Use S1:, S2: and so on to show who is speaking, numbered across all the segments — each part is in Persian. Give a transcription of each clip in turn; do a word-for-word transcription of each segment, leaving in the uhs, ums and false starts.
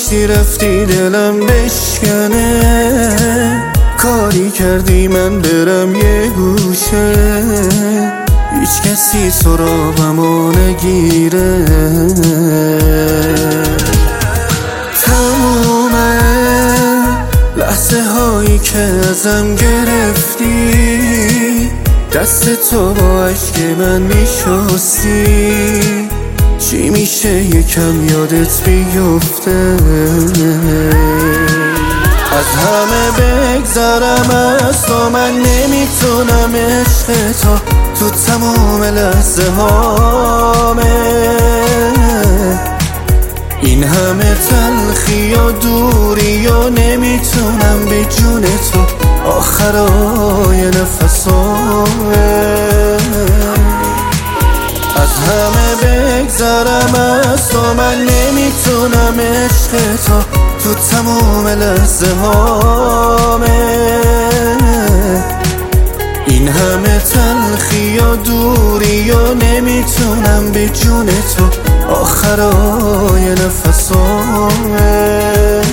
S1: راستی رفتی دلم بشکنه، کاری کردی من برم یه گوشه، هیچ کسی سراغمو نگیره. تموم لحظه هایی که ازم گرفتی، دست تو با عشق من میشستی، چی میشه یکم یادت بیفته؟ از همه بگذرم از تو، من نمیتونم عشق تو تو تمام لحظه هامه، این همه تلخی و دوری و نمیتونم به جون تو آخرای نفسامه. از همه بگذرم از تو، من نمیتونم عشق تو تو تمام لحظه هامه، این همه تلخی و دوری و نمیتونم به جون تو آخرای نفسامه.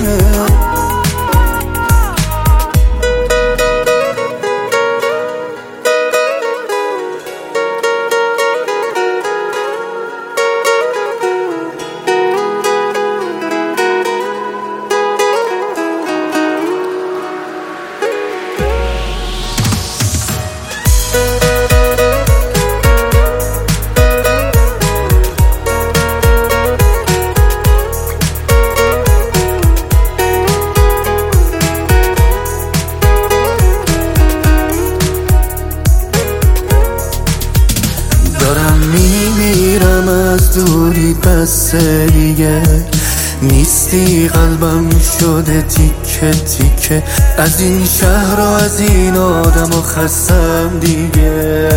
S1: دارم میمیرم از دوری، بس دیگه نیستی، قلبم شده تیکه تیکه، از این شهر و از این آدم و خستم دیگه،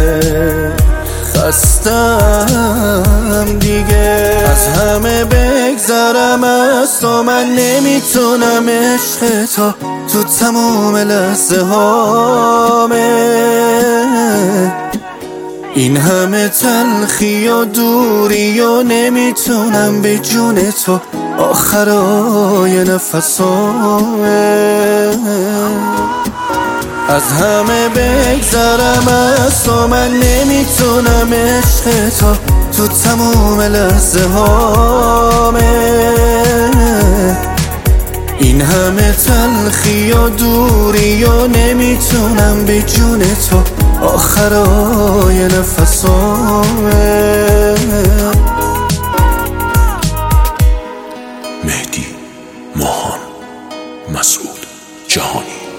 S1: خستم دیگه. از همه بگذرم از تو، من نمیتونم عشق تو تو تمام لحظه هامه، این همه تلخی و دوری و نمیتونم به جون تو آخرای نفسامه. از همه بگذرم از تو، من نمیتونم عشق تو تو تمام لحظه هامه، این همه تلخی و دوری و نمیتونم به جون تو آخرای نفسامه.
S2: مهدی ماهان، مسعود جهانی.